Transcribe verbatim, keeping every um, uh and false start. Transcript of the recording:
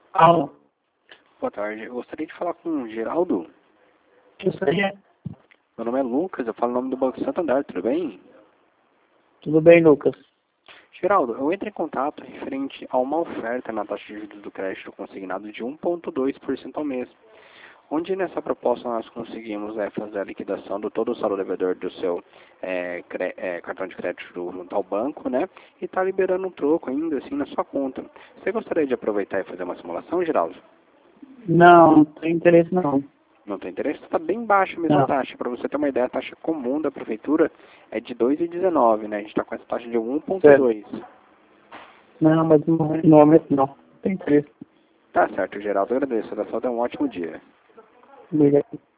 Alô, Boa tarde, eu gostaria de falar com o Geraldo. gostaria? Meu nome é Lucas, eu falo o nome do Banco Santander, tudo bem? Tudo bem, Lucas? Geraldo, eu entro em contato referente a uma oferta na taxa de juros do crédito consignado de um vírgula dois por cento ao mês, onde nessa proposta nós conseguimos é, fazer a liquidação do todo o saldo devedor do seu é, cre- é, cartão de crédito junto ao banco, né? E está liberando um troco ainda assim na sua conta. Você gostaria de aproveitar e fazer uma simulação, Geraldo? Não, não tenho interesse não. Não tem interesse? Está bem baixa mesmo a Não, taxa. Para você ter uma ideia, a taxa comum da prefeitura é de dois vírgula dezenove, né? A gente está com essa taxa de um vírgula certo. dois. Não, mas no no momento não. Não tem interesse. Tá certo, Geraldo. Eu agradeço. Da só um ótimo dia. Obrigado.